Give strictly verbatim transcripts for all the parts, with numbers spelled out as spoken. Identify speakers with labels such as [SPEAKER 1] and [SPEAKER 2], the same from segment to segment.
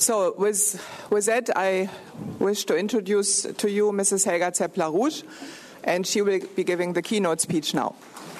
[SPEAKER 1] So with, with that, I wish to introduce to you Missus Helga Zepp-LaRouche, and she will be giving the keynote speech now.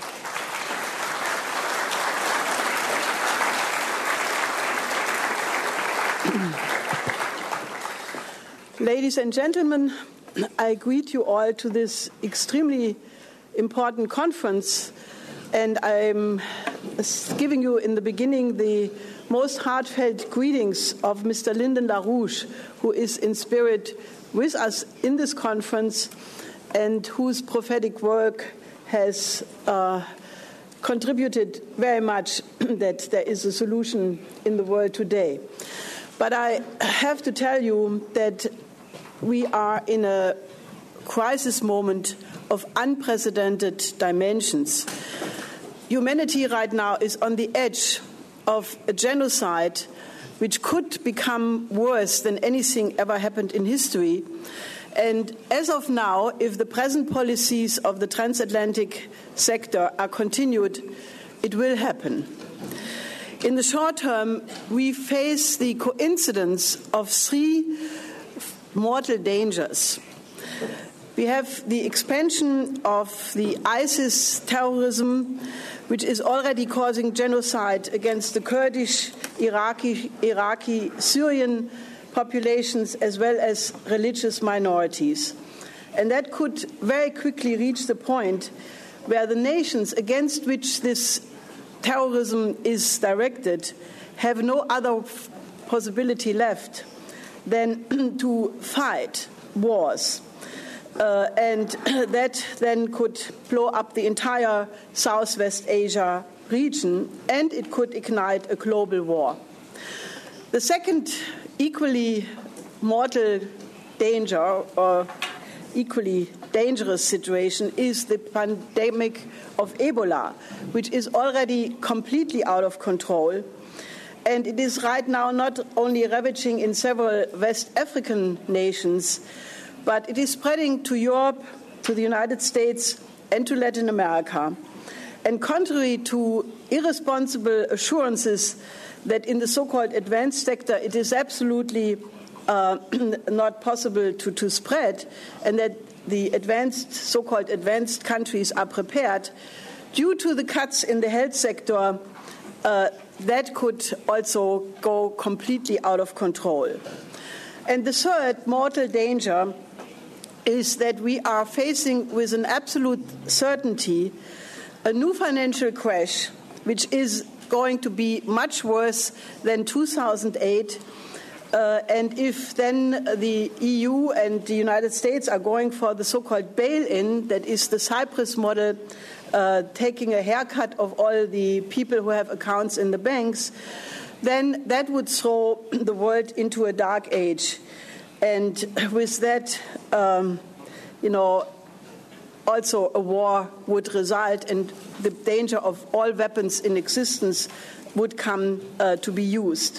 [SPEAKER 2] Ladies and gentlemen, I greet you all to this extremely important conference, and I'm giving you in the beginning the most heartfelt greetings of Mister Lyndon LaRouche, who is in spirit with us in this conference and whose prophetic work has uh, contributed very much that there is a solution in the world today. But I have to tell you that we are in a crisis moment of unprecedented dimensions. Humanity right now is on the edge of a genocide which could become worse than anything ever happened in history. And as of now, if the present policies of the transatlantic sector are continued, it will happen. In the short term, we face the coincidence of three mortal dangers. We have the expansion of the ISIS terrorism, which is already causing genocide against the Kurdish, Iraqi, Iraqi, Syrian populations, as well as religious minorities. And that could very quickly reach the point where the nations against which this terrorism is directed have no other possibility left than to fight wars. Uh, and that then could blow up the entire Southwest Asia region, and it could ignite a global war. The second equally mortal danger, or equally dangerous situation, is the pandemic of Ebola, which is already completely out of control. And it is right now not only ravaging in several West African nations, but it is spreading to Europe, to the United States, and to Latin America. And contrary to irresponsible assurances that in the so-called advanced sector it is absolutely uh, not possible to, to spread, and that the advanced, so-called advanced countries are prepared, due to the cuts in the health sector, uh, that could also go completely out of control. And the third mortal danger is that we are facing with an absolute certainty a new financial crash, which is going to be much worse than two thousand eight. Uh, and if then the E U and the United States are going for the so-called bail-in, that is the Cyprus model, uh, taking a haircut of all the people who have accounts in the banks, then that would throw the world into a dark age. And with that, um, you know, also a war would result, and the danger of all weapons in existence would come uh, to be used.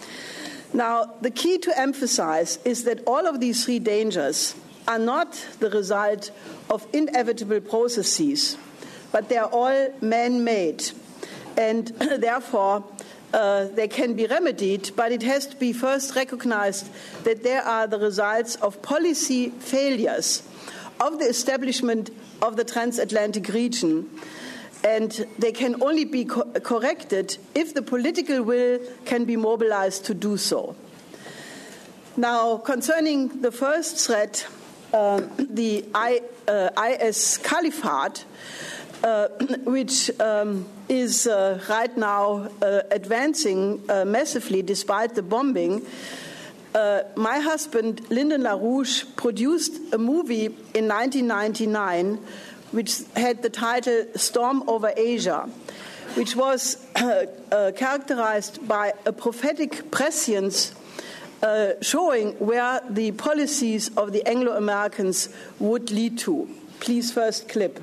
[SPEAKER 2] Now, the key to emphasize is that all of these three dangers are not the result of inevitable processes, but they are all man-made, and therefore Uh, they can be remedied, but it has to be first recognized that they are the results of policy failures of the establishment of the transatlantic region, and they can only be co- corrected if the political will can be mobilized to do so. Now, concerning the first threat, uh, the I, uh, I S Caliphate, Uh, which um, is uh, right now uh, advancing uh, massively despite the bombing. Uh, my husband, Lyndon LaRouche, produced a movie in nineteen ninety-nine which had the title Storm Over Asia, which was uh, uh, characterized by a prophetic prescience uh, showing where the policies of the Anglo-Americans would lead to. Please, first clip.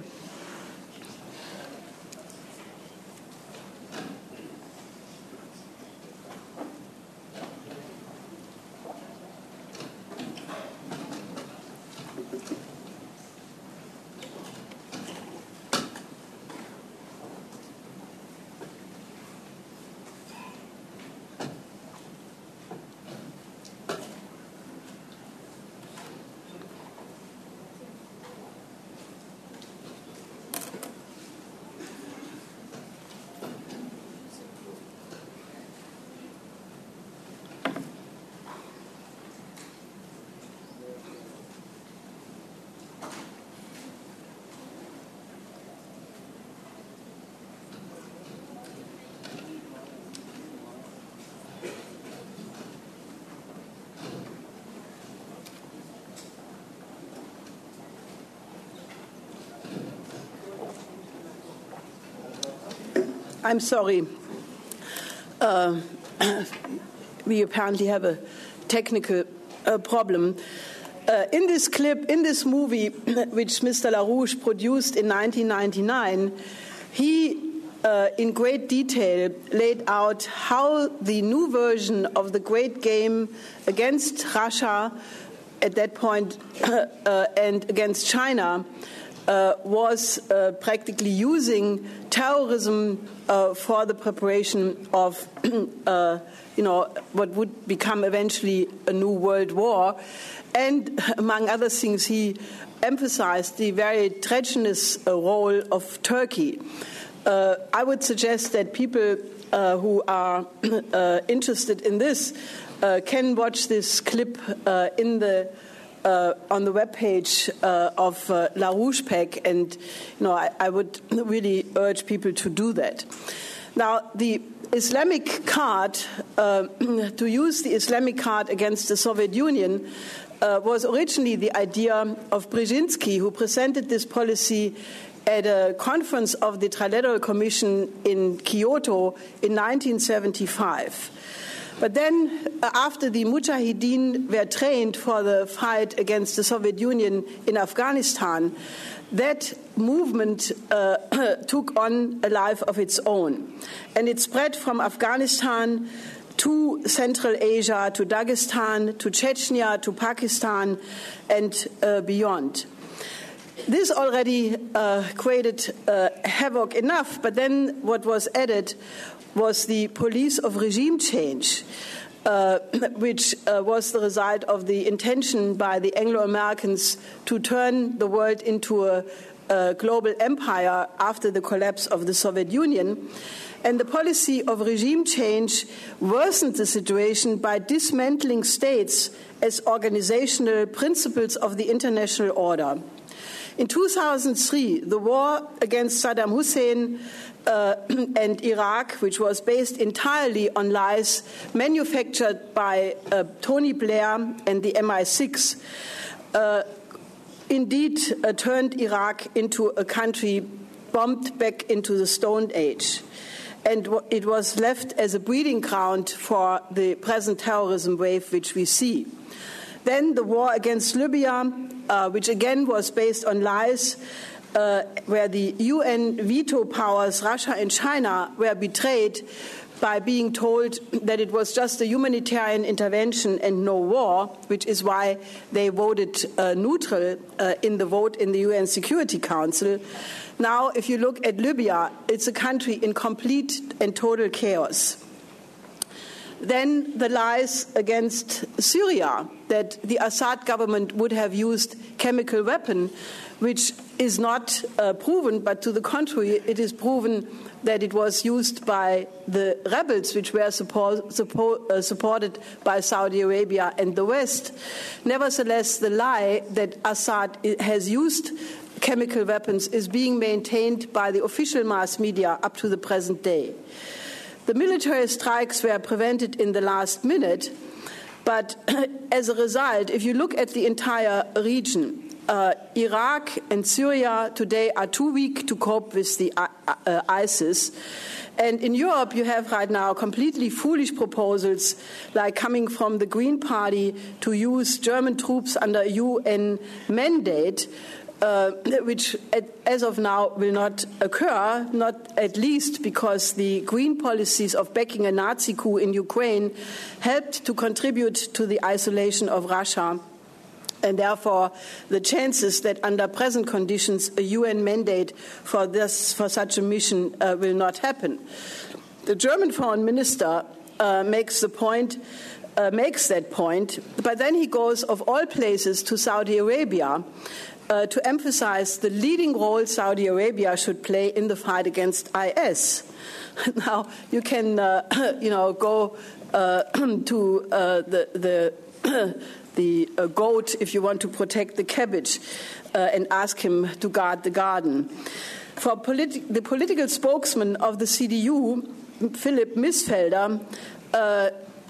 [SPEAKER 2] I'm sorry. Uh, we apparently have a technical uh, problem. Uh, in this clip, in this movie, which Mister LaRouche produced in nineteen ninety-nine, he, uh, in great detail, laid out how the new version of the great game against Russia at that point uh, and against China uh, was uh, practically using terrorism uh, for the preparation of uh, you know, what would become eventually a new world war. And among other things, he emphasized the very treacherous uh, role of Turkey. Uh, I would suggest that people uh, who are uh, interested in this uh, can watch this clip uh, in the uh, on the webpage uh, of uh, LaRouche PAC, and you know, I, I would really urge people to do that. Now, the Islamic card, uh, to use the Islamic card against the Soviet Union, uh, was originally the idea of Brzezinski, who presented this policy at a conference of the Trilateral Commission in Kyoto in nineteen seventy-five. But then, uh, after the Mujahideen were trained for the fight against the Soviet Union in Afghanistan, that movement uh, took on a life of its own. And it spread from Afghanistan to Central Asia, to Dagestan, to Chechnya, to Pakistan, and uh, beyond. This already uh, created uh, havoc enough, but then what was added was the police of regime change, uh, which uh, was the result of the intention by the Anglo-Americans to turn the world into a, a global empire after the collapse of the Soviet Union. And the policy of regime change worsened the situation by dismantling states as organizational principles of the international order. In two thousand three, the war against Saddam Hussein uh, and Iraq, which was based entirely on lies manufactured by uh, Tony Blair and the M I six, uh, indeed uh, turned Iraq into a country bombed back into the Stone Age. And it was left as a breeding ground for the present terrorism wave which we see. Then the war against Libya, uh, which again was based on lies, uh, where the U N veto powers, Russia and China, were betrayed by being told that it was just a humanitarian intervention and no war, which is why they voted uh, neutral uh, in the vote in the U N Security Council. Now, if you look at Libya, it's a country in complete and total chaos. Then the lies against Syria, that the Assad government would have used chemical weapon, which is not uh, proven, but to the contrary, it is proven that it was used by the rebels, which were support, support, uh, supported by Saudi Arabia and the West. Nevertheless, the lie that Assad has used chemical weapons is being maintained by the official mass media up to the present day. The military strikes were prevented in the last minute, but as a result, if you look at the entire region, uh, Iraq and Syria today are too weak to cope with the uh, uh, ISIS. And in Europe, you have right now completely foolish proposals, like coming from the Green Party to use German troops under a U N mandate, Uh, which, at, as of now, will not occur, not at least because the Green policies of backing a Nazi coup in Ukraine helped to contribute to the isolation of Russia. And therefore, the chances that under present conditions a U N mandate for, this, for such a mission uh, will not happen. The German foreign minister uh, makes the point, uh, makes that point, but then he goes, of all places, to Saudi Arabia, Uh, to emphasize the leading role Saudi Arabia should play in the fight against I S. Now, you can, uh, you know, go uh, to uh, the the, the uh, goat if you want to protect the cabbage uh, and ask him to guard the garden. For politi- the political spokesman of the C D U, Philipp Missfelder, uh,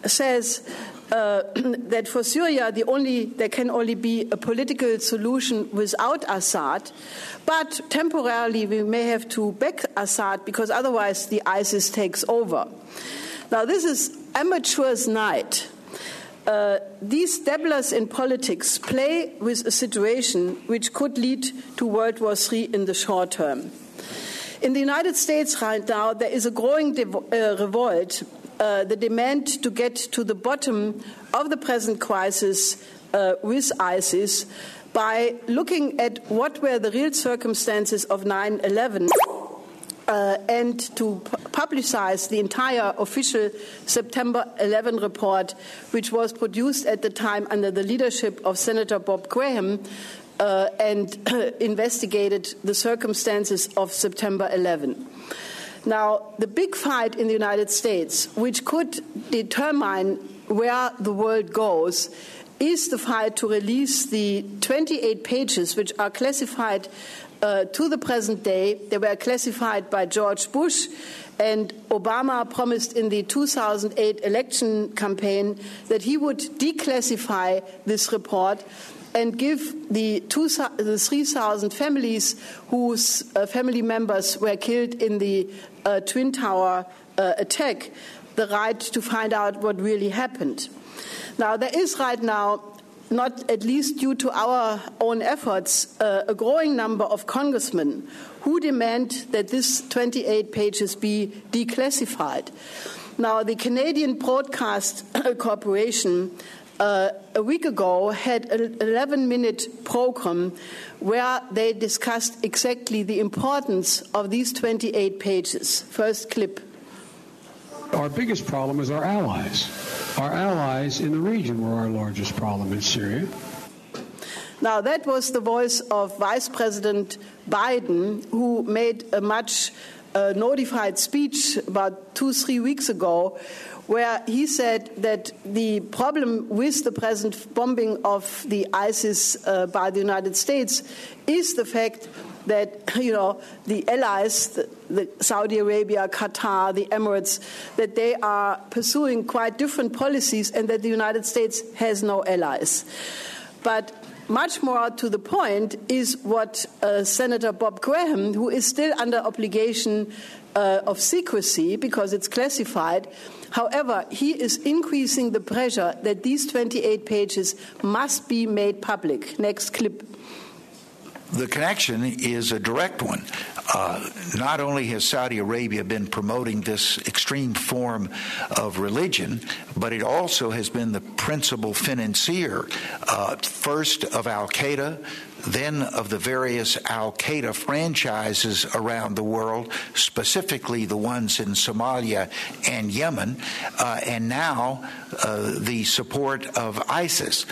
[SPEAKER 2] says uh, that for Syria the only, there can only be a political solution without Assad, but temporarily we may have to back Assad because otherwise the ISIS takes over. Now this is amateur's night. Uh, these dabblers in politics play with a situation which could lead to World War Three in the short term. In the United States right now, there is a growing devo- uh, revolt, uh, the demand to get to the bottom of the present crisis uh, with ISIS by looking at what were the real circumstances of nine eleven. Uh, and to pu- publicize the entire official September eleventh report, which was produced at the time under the leadership of Senator Bob Graham, uh, and uh, investigated the circumstances of September eleventh. Now, the big fight in the United States, which could determine where the world goes, is the fight to release the twenty-eight pages which are classified Uh, to the present day. They were classified by George Bush, and Obama promised in the two thousand eight election campaign that he would declassify this report and give the, two, the three thousand families whose uh, family members were killed in the uh, Twin Tower uh, attack the right to find out what really happened. Now, there is right now, not at least due to our own efforts, uh, a growing number of congressmen who demand that this twenty-eight pages be declassified. Now, the Canadian Broadcast Corporation uh, a week ago had an eleven-minute program where they discussed exactly the importance of these twenty-eight pages. First clip.
[SPEAKER 3] Our biggest problem is our allies. Our allies in the region were our largest problem in Syria.
[SPEAKER 2] Now, that was the voice of Vice President Biden, who made a much uh, notified speech about two, three weeks ago, where he said that the problem with the present bombing of the ISIS uh, by the United States is the fact that, you know, the allies, the, the Saudi Arabia, Qatar, the Emirates, that they are pursuing quite different policies and that the United States has no allies. But much more to the point is what uh, Senator Bob Graham, who is still under obligation uh, of secrecy because it's classified, however, he is increasing the pressure that these twenty-eight pages must be made public. Next clip.
[SPEAKER 4] The connection is a direct one. Uh, not only has Saudi Arabia been promoting this extreme form of religion, but it also has been the principal financier, uh, first of Al-Qaeda, then of the various Al-Qaeda franchises around the world, specifically the ones in Somalia and Yemen, uh, and now uh, the support of ISIS.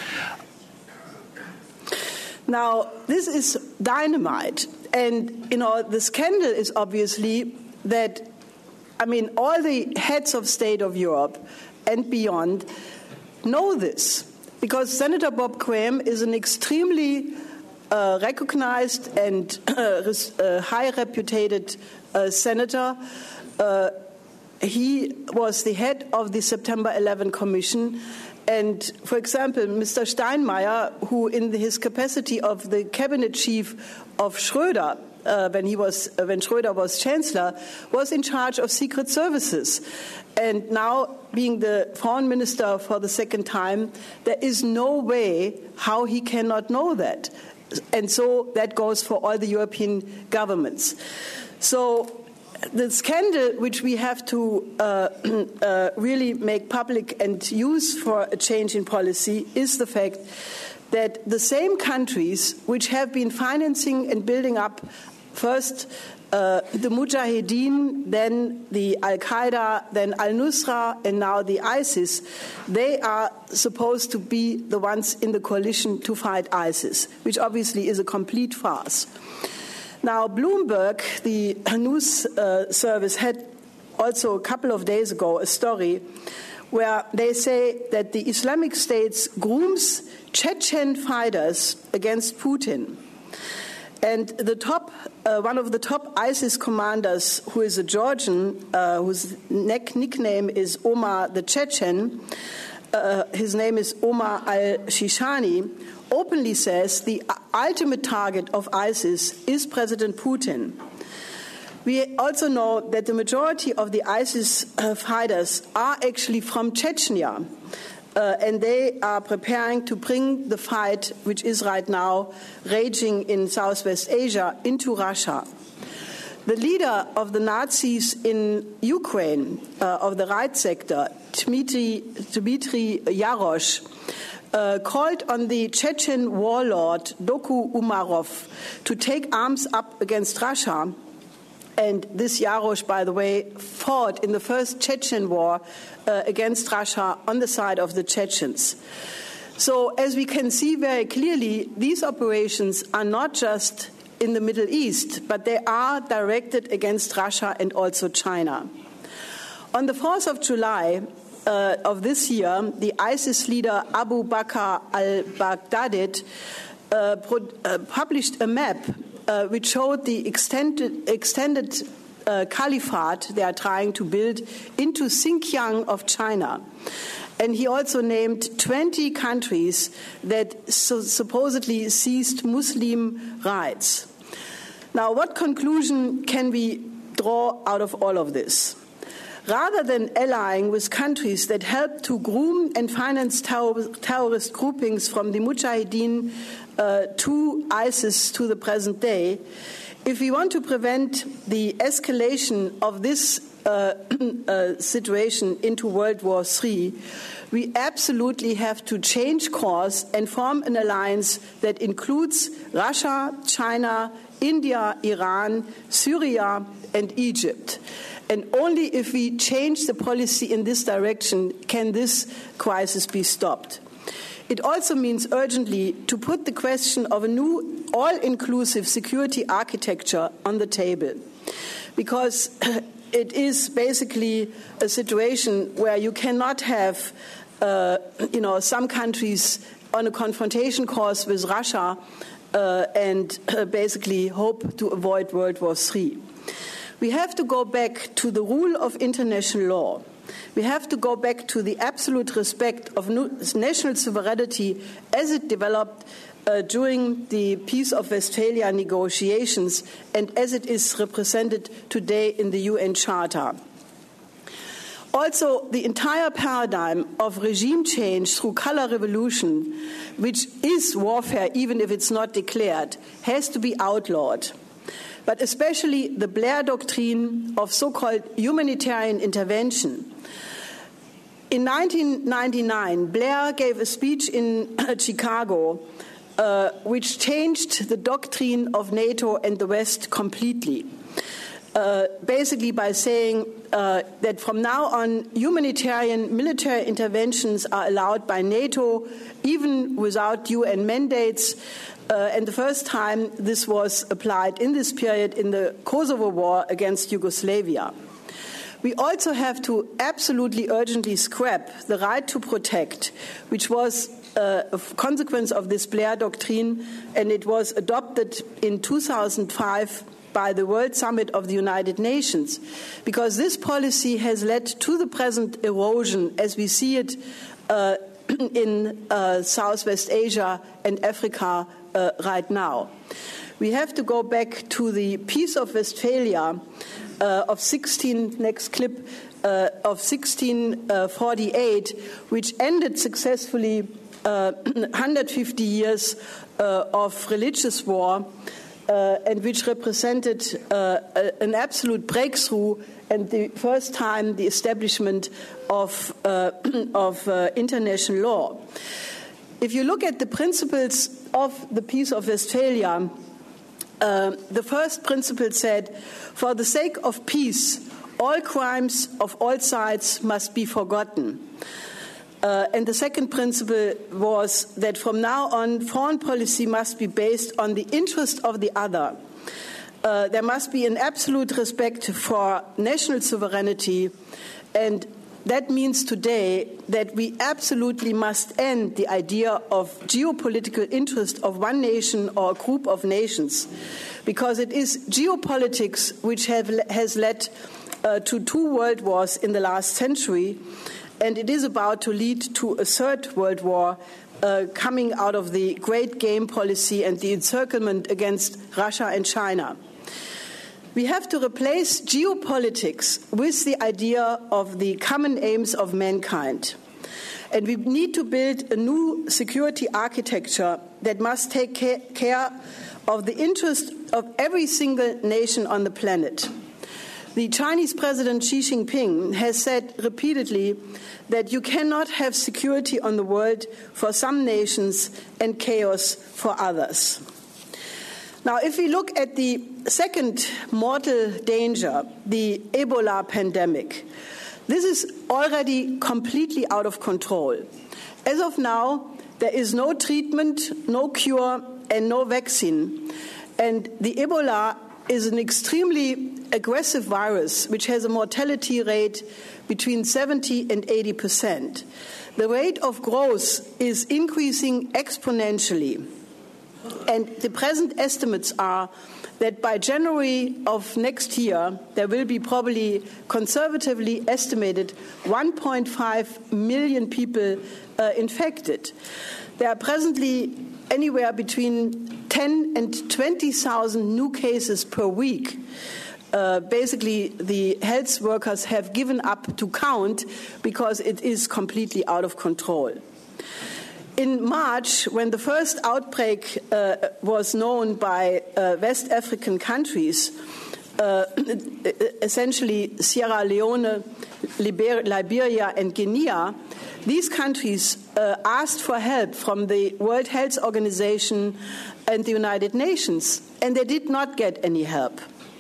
[SPEAKER 2] Now, this is dynamite. And, you know, the scandal is obviously that, I mean, all the heads of state of Europe and beyond know this, because Senator Bob Graham is an extremely uh, recognized and uh, uh, high-reputed uh, senator. Uh, he was the head of the September eleventh Commission. And, for example, Mister Steinmeier, who in his capacity of the cabinet chief of Schröder, uh, when he was uh, when Schröder was chancellor, was in charge of secret services. And now, being the foreign minister for the second time, there is no way how he cannot know that. And so that goes for all the European governments. So the scandal which we have to uh, uh, really make public and use for a change in policy is the fact that the same countries which have been financing and building up first uh, the Mujahideen, then the Al-Qaeda, then Al-Nusra, and now the ISIS, they are supposed to be the ones in the coalition to fight ISIS, which obviously is a complete farce. Now, Bloomberg, the news uh, service, had also a couple of days ago a story where they say that the Islamic State grooms Chechen fighters against Putin. And the top, uh, one of the top ISIS commanders, who is a Georgian, uh, whose neck nickname is Omar the Chechen, uh, his name is Omar al-Shishani, openly says the ultimate target of ISIS is President Putin. We also know that the majority of the ISIS uh, fighters are actually from Chechnya, uh, and they are preparing to bring the fight, which is right now raging in Southwest Asia, into Russia. The leader of the Nazis in Ukraine, uh, of the right sector, Dmitry, Dmitry Yarosh, Uh, called on the Chechen warlord Doku Umarov to take arms up against Russia. And this Yarosh, by the way, fought in the first Chechen war uh, against Russia on the side of the Chechens. So as we can see very clearly, these operations are not just in the Middle East, but they are directed against Russia and also China. On the fourth of July, Uh, of this year, the ISIS leader Abu Bakr al-Baghdadi uh, pro- uh, published a map uh, which showed the extended, extended uh, caliphate they are trying to build into Xinjiang of China. And he also named twenty countries that so supposedly seized Muslim rights. Now, what conclusion can we draw out of all of this? Rather than allying with countries that help to groom and finance terror- terrorist groupings from the Mujahideen uh, to ISIS to the present day, if we want to prevent the escalation of this uh, uh, situation into World War Three, we absolutely have to change course and form an alliance that includes Russia, China, India, Iran, Syria, and Egypt. And only if we change the policy in this direction can this crisis be stopped. It also means urgently to put the question of a new all-inclusive security architecture on the table, because it is basically a situation where you cannot have, uh, you know, some countries on a confrontation course with Russia uh, and uh, basically hope to avoid World War Three. We have to go back to the rule of international law. We have to go back to the absolute respect of national sovereignty as it developed uh, during the Peace of Westphalia negotiations and as it is represented today in the U N Charter. Also, the entire paradigm of regime change through color revolution, which is warfare even if it's not declared, has to be outlawed. But especially the Blair doctrine of so-called humanitarian intervention. In nineteen ninety-nine, Blair gave a speech in Chicago uh, which changed the doctrine of NATO and the West completely, uh, basically by saying uh, that from now on, humanitarian military interventions are allowed by NATO, even without U N mandates. Uh, and the first time this was applied in this period in the Kosovo War against Yugoslavia. We also have to absolutely urgently scrap the right to protect, which was uh, a consequence of this Blair doctrine, and it was adopted in two thousand five by the World Summit of the United Nations, because this policy has led to the present erosion as we see it uh, in uh, Southwest Asia and Africa uh, right now. We have to go back to the Peace of Westphalia uh, of sixteen, next clip, uh, of sixteen forty-eight, which ended successfully uh, one hundred fifty years uh, of religious war, uh, and which represented uh, a, an absolute breakthrough and the first time the establishment of, uh, of uh, international law. If you look at the principles of the Peace of Westphalia, uh, the first principle said, for the sake of peace, all crimes of all sides must be forgotten. Uh, and the second principle was that from now on, foreign policy must be based on the interest of the other. Uh, there must be an absolute respect for national sovereignty, and that means today that we absolutely must end the idea of geopolitical interest of one nation or a group of nations, because it is geopolitics which have, has led uh, to two world wars in the last century, and it is about to lead to a third world war uh, coming out of the great game policy and the encirclement against Russia and China. We have to replace geopolitics with the idea of the common aims of mankind. And we need to build a new security architecture that must take care of the interest of every single nation on the planet. The Chinese President Xi Jinping has said repeatedly that you cannot have security on the world for some nations and chaos for others. Now, if we look at the second mortal danger, the Ebola pandemic, this is already completely out of control. As of now, there is no treatment, no cure, and no vaccine. And the Ebola is an extremely aggressive virus which has a mortality rate between seventy and eighty percent. The rate of growth is increasing exponentially. And the present estimates are that by January of next year, there will be probably conservatively estimated one point five million people uh, infected. There are presently anywhere between ten and twenty thousand new cases per week. Uh, basically, the health workers have given up to count because it is completely out of control. In March, when the first outbreak uh, was known by uh, West African countries, uh, essentially Sierra Leone, Liber- Liberia, and Guinea, these countries uh, asked for help from the World Health Organization and the United Nations, and they did not get any help.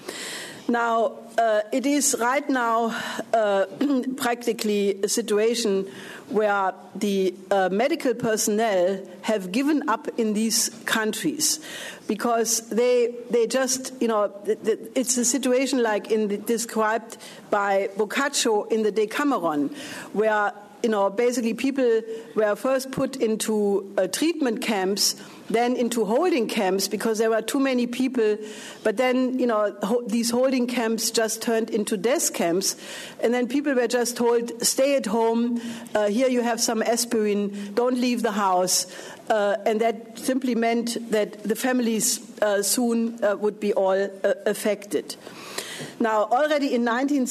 [SPEAKER 2] Now, uh, it is right now uh, practically a situation where the uh, medical personnel have given up in these countries because they they just, you know, it's a situation like in the, described by Boccaccio in the Decameron, where, you know, basically people were first put into uh, treatment camps, then into holding camps because there were too many people, but then, you know, ho- these holding camps just turned into death camps, and then people were just told, stay at home, uh, here you have some aspirin, don't leave the house, uh, and that simply meant that the families uh, soon uh, would be all uh, affected. Now, already in nineteen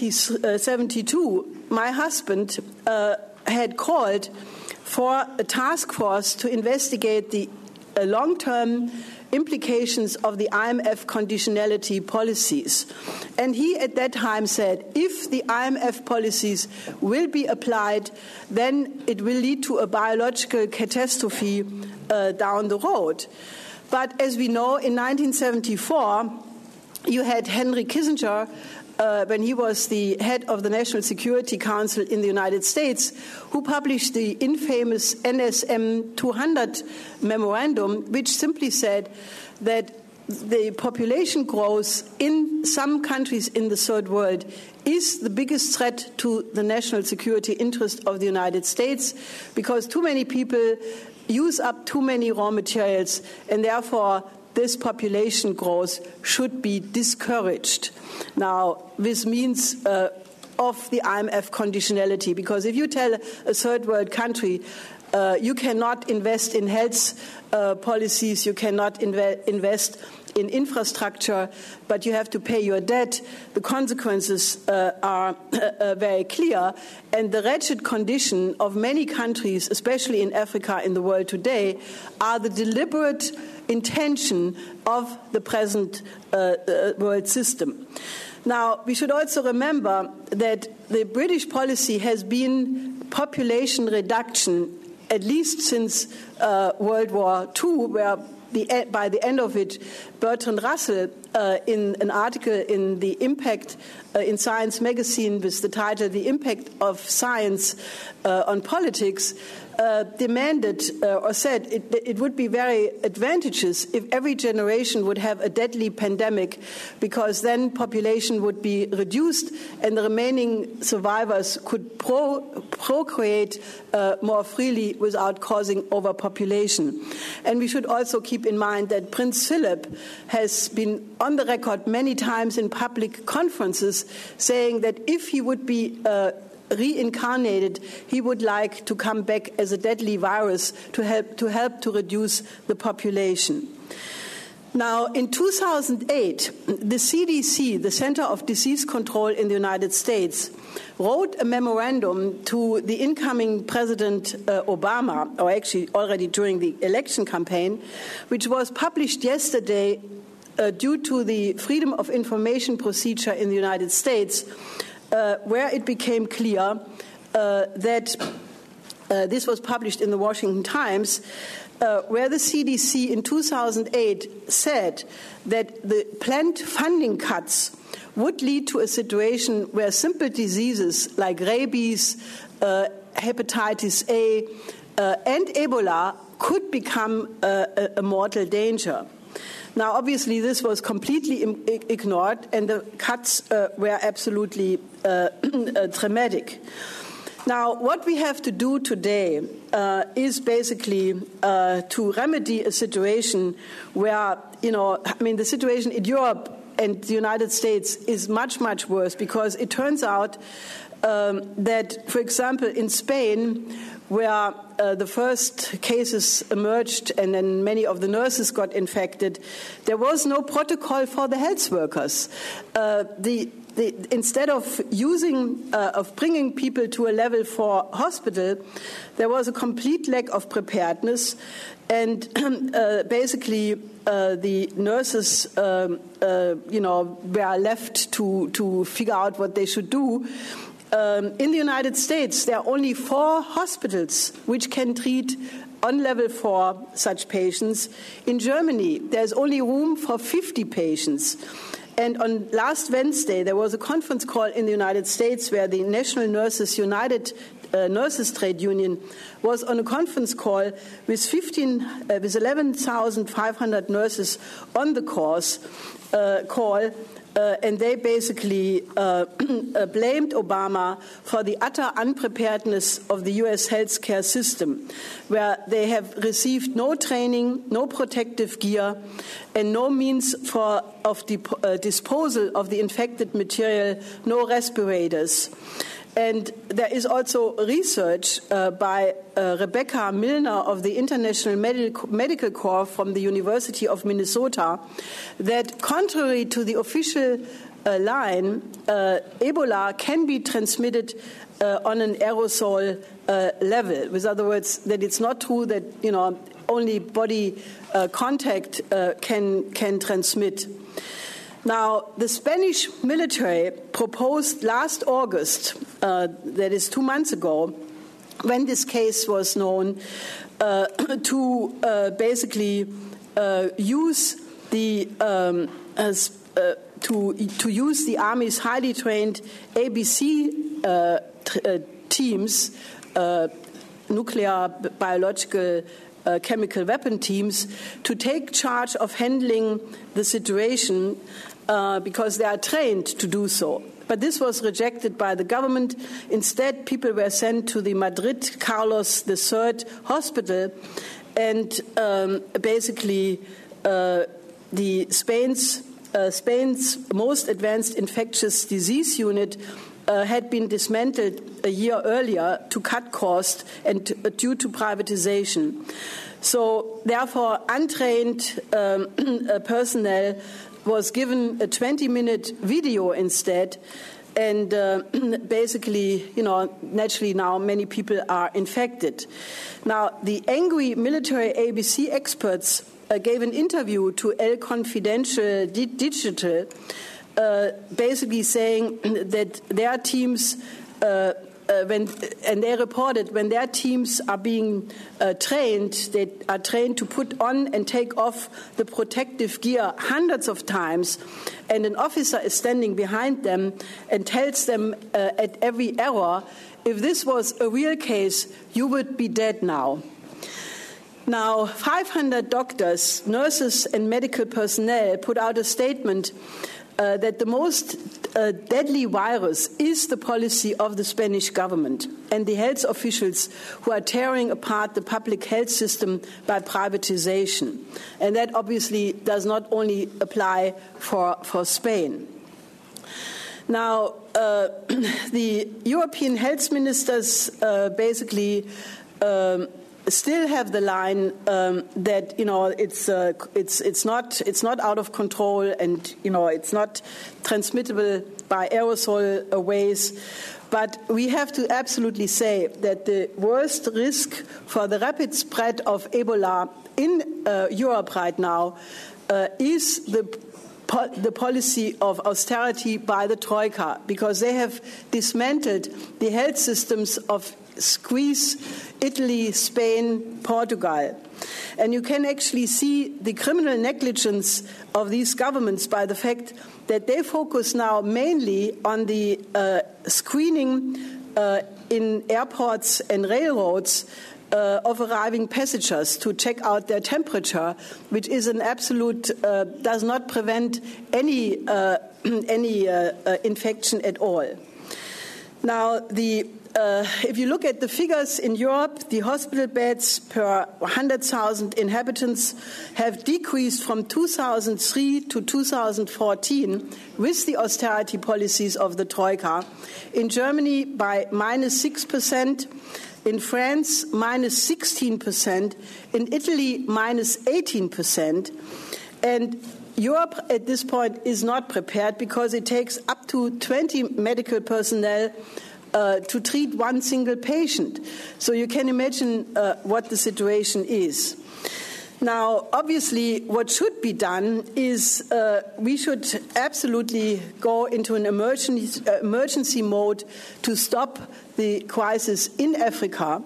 [SPEAKER 2] seventy-two, my husband uh, had called for a task force to investigate the uh, long-term implications of the I M F conditionality policies. And he at that time said, if the I M F policies will be applied, then it will lead to a biological catastrophe uh, down the road. But as we know, in nineteen seventy-four, you had Henry Kissinger, Uh, when he was the head of the National Security Council in the United States, who published the infamous N S M two hundred memorandum, which simply said that the population growth in some countries in the third world is the biggest threat to the national security interest of the United States, because too many people use up too many raw materials, and therefore this population growth should be discouraged. Now, this means uh, of the I M F conditionality, because if you tell a third world country uh, you cannot invest in health uh, policies, you cannot inve- invest in infrastructure, but you have to pay your debt, the consequences uh, are uh, very clear. And the wretched condition of many countries, especially in Africa, in the world today, are the deliberate intention of the present uh, uh, world system. Now, we should also remember that the British policy has been population reduction, at least since uh, World War Two, where the, by the end of it, Bertrand Russell, uh, in an article in the Impact uh, in Science magazine with the title "The Impact of Science uh, on Politics," uh, demanded uh, or said it, it would be very advantageous if every generation would have a deadly pandemic, because then population would be reduced and the remaining survivors could pro- procreate uh, more freely without causing overpopulation. And we should also keep in mind that Prince Philip has been on the record many times in public conferences saying that if he would be uh, reincarnated, he would like to come back as a deadly virus to help to help to reduce the population. Now, in two thousand eight, the C D C, the Center of Disease Control in the United States, wrote a memorandum to the incoming President uh, Obama, or actually already during the election campaign, which was published yesterday uh, due to the Freedom of Information procedure in the United States, Uh, where it became clear uh, that uh, this was published in the Washington Times, uh, where the C D C in two thousand eight said that the planned funding cuts would lead to a situation where simple diseases like rabies, uh, hepatitis A, uh, and Ebola could become uh, a, a mortal danger. Now, obviously, this was completely im- ignored, and the cuts uh, were absolutely uh, uh, dramatic. Now, what we have to do today uh, is basically uh, to remedy a situation where, you know, I mean, the situation in Europe and the United States is much, much worse, because it turns out um, that, for example, in Spain, where uh, the first cases emerged and then many of the nurses got infected, there was no protocol for the health workers. Uh, the, the, instead of using, uh, of bringing people to a level four hospital, there was a complete lack of preparedness, and uh, basically uh, the nurses, um, uh, you know, were left to to figure out what they should do. Um, in the United States, there are only four hospitals which can treat on level four such patients. In Germany, there's only room for fifty patients. And on last Wednesday, there was a conference call in the United States where the National Nurses United uh, Nurses Trade Union was on a conference call with fifteen, uh, with eleven thousand five hundred nurses on the course uh, call. Uh, and they basically uh, uh, blamed Obama for the utter unpreparedness of the U S healthcare system, where they have received no training, no protective gear, and no means for of the uh, disposal of the infected material, no respirators. And there is also research uh, by uh, Rebecca Milner of the International Medical, Medical Corps from the University of Minnesota that, contrary to the official uh, line, uh, Ebola can be transmitted uh, on an aerosol uh, level. With other words, that it's not true that, you know, only body uh, contact uh, can can transmit. Now, the Spanish military proposed last August, uh, that is two months ago, when this case was known, uh, to uh, basically uh, use the um, as, uh, to to use the Army's highly trained A B C uh, t- uh, teams, uh, nuclear, biological, Uh, chemical weapon teams, to take charge of handling the situation uh, because they are trained to do so. But this was rejected by the government. Instead, people were sent to the Madrid Carlos the Third hospital, and um, basically uh, the Spain's, uh, Spain's most advanced infectious disease unit Uh, had been dismantled a year earlier to cut costs and uh, due to privatization. So, therefore, untrained um, uh, personnel was given a twenty-minute video instead, and uh, basically, you know, naturally now many people are infected. Now, the angry military A B C experts uh, gave an interview to El Confidencial Digital, Uh, basically saying that their teams uh, uh, when, and they reported when their teams are being uh, trained, they are trained to put on and take off the protective gear hundreds of times, and an officer is standing behind them and tells them uh, at every error, if this was a real case, you would be dead now. Now, five hundred doctors, nurses, and medical personnel put out a statement uh, that the most uh, deadly virus is the policy of the Spanish government and the health officials who are tearing apart the public health system by privatization. And that obviously does not only apply for, for Spain. Now, uh, the European health ministers uh, basically um, still have the line um, that you know it's uh, it's it's not it's not out of control, and you know it's not transmittable by aerosol ways. But we have to absolutely say that the worst risk for the rapid spread of Ebola in uh, Europe right now uh, is the the policy of austerity by the Troika, because they have dismantled the health systems of Greece, Italy, Spain, Portugal. And you can actually see the criminal negligence of these governments by the fact that they focus now mainly on the uh, screening uh, in airports and railroads Uh, of arriving passengers to check out their temperature, which is an absolute, uh, does not prevent any, uh, any uh, uh, infection at all. Now, the, uh, if you look at the figures in Europe, the hospital beds per one hundred thousand inhabitants have decreased from two thousand three to two thousand fourteen with the austerity policies of the Troika. In Germany, by minus six percent. In France, minus sixteen percent. In Italy, minus eighteen percent. And Europe at this point is not prepared because it takes up to twenty medical personnel uh, to treat one single patient. So you can imagine uh, what the situation is. Now, obviously, what should be done is uh, we should absolutely go into an emergency, uh, emergency mode to stop the crisis in Africa,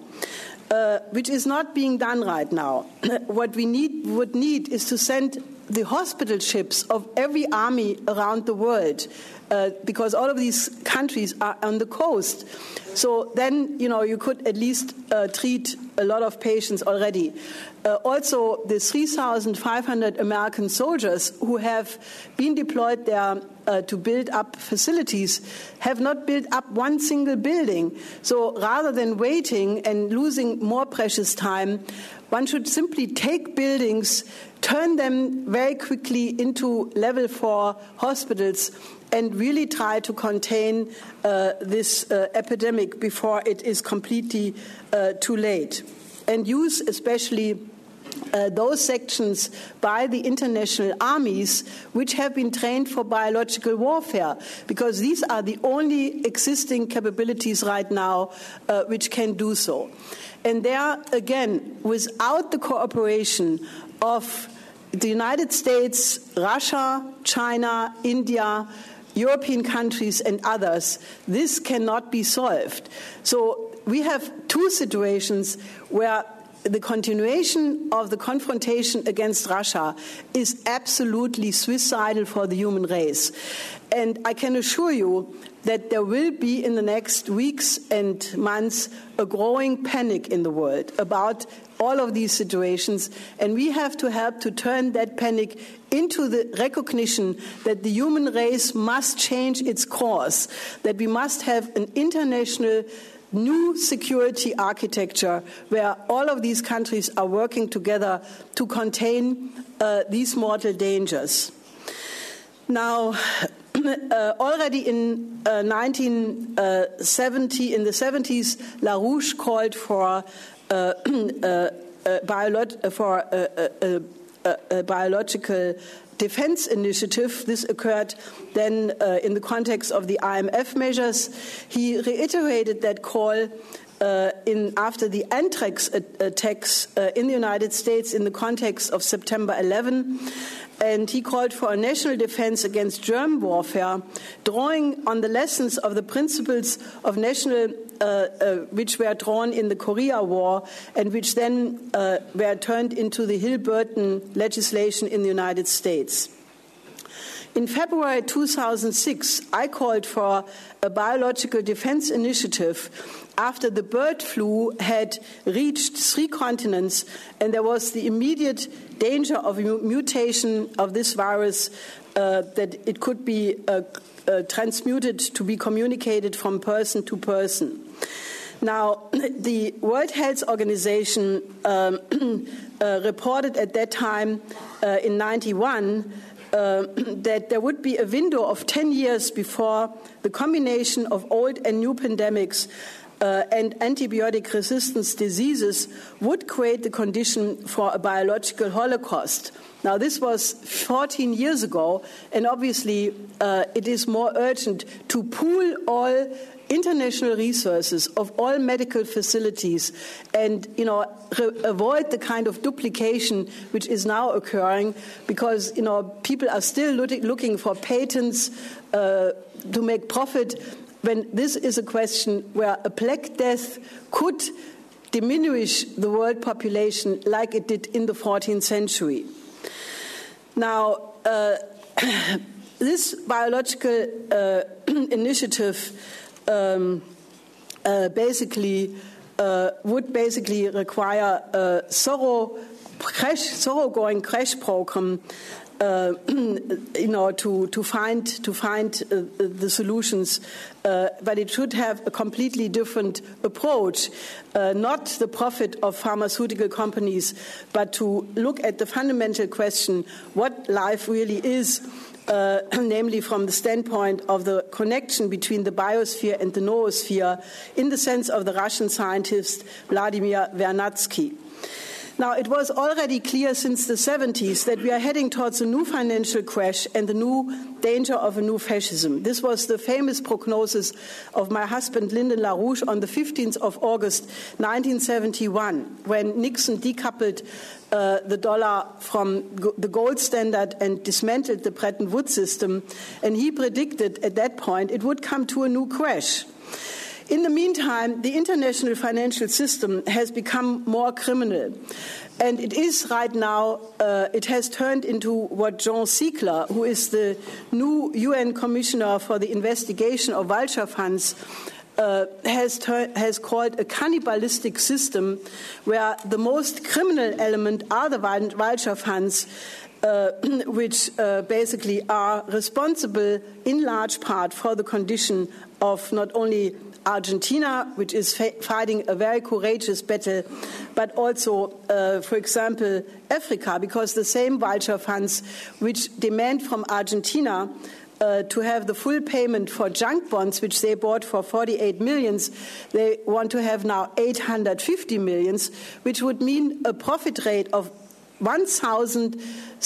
[SPEAKER 2] uh, which is not being done right now. What we need, would need is to send the hospital ships of every army around the world, uh, because all of these countries are on the coast. So then, you know, you could at least uh, treat a lot of patients already. Uh, also, the three thousand five hundred American soldiers who have been deployed there uh, to build up facilities have not built up one single building. So rather than waiting and losing more precious time, one should simply take buildings, turn them very quickly into level four hospitals, and really try to contain uh, this uh, epidemic before it is completely uh, too late. And use especially uh, those sections by the international armies which have been trained for biological warfare, because these are the only existing capabilities right now uh, which can do so. And there, again, without the cooperation of the United States, Russia, China, India, European countries and others, this cannot be solved. So we have two situations where the continuation of the confrontation against Russia is absolutely suicidal for the human race. And I can assure you that there will be in the next weeks and months a growing panic in the world about all of these situations, and we have to help to turn that panic into the recognition that the human race must change its course, that we must have an international new security architecture where all of these countries are working together to contain uh, these mortal dangers. Now, uh, already in uh, nineteen seventy, in the seventies, LaRouche called for uh, uh, uh, biolo- for a, a, a, a biological defense initiative. This occurred then uh, in the context of the I M F measures. He reiterated that call uh, in after the anthrax attacks uh, in the United States in the context of September eleventh. And he called for a national defense against germ warfare, drawing on the lessons of the principles of national uh, uh, which were drawn in the Korea War and which then uh, were turned into the Hill-Burton legislation in the United States. In February two thousand six, I called for a biological defense initiative after the bird flu had reached three continents and there was the immediate danger of a mutation of this virus, uh, that it could be uh, uh, transmuted to be communicated from person to person. Now, the World Health Organization um, uh, reported at that time uh, in ninety-one Uh, that there would be a window of ten years before the combination of old and new pandemics uh, and antibiotic resistance diseases would create the condition for a biological holocaust. Now, this was fourteen years ago, and obviously uh, it is more urgent to pool all international resources of all medical facilities and, you know, re- avoid the kind of duplication which is now occurring because, you know, people are still lo- looking for patents uh, to make profit when this is a question where a Black Death could diminish the world population like it did in the fourteenth century. Now, uh, this biological uh, initiative Um, uh, basically uh, would basically require a thorough crash, thoroughgoing crash program, uh, you know, to to find to find uh, the solutions, uh, but it should have a completely different approach, uh, not the profit of pharmaceutical companies, but to look at the fundamental question: what life really is. Uh, namely from the standpoint of the connection between the biosphere and the noosphere, in the sense of the Russian scientist Vladimir Vernadsky. Now, it was already clear since the seventies that we are heading towards a new financial crash and the new danger of a new fascism. This was the famous prognosis of my husband, Lyndon LaRouche, on the fifteenth of August, nineteen seventy-one, when Nixon decoupled uh, the dollar from go- the gold standard and dismantled the Bretton Woods system. And he predicted at that point it would come to a new crash. In the meantime, the international financial system has become more criminal. And it is right now, uh, it has turned into what Jean Ziegler, who is the new U N Commissioner for the investigation of vulture funds, uh, has, ter- has called a cannibalistic system, where the most criminal element are the vulture funds, Uh, which uh, basically are responsible in large part for the condition of not only Argentina, which is fa- fighting a very courageous battle, but also, uh, for example, Africa, because the same vulture funds which demand from Argentina Uh, to have the full payment for junk bonds, which they bought for forty-eight millions, they want to have now eight hundred fifty millions, which would mean a profit rate of one thousand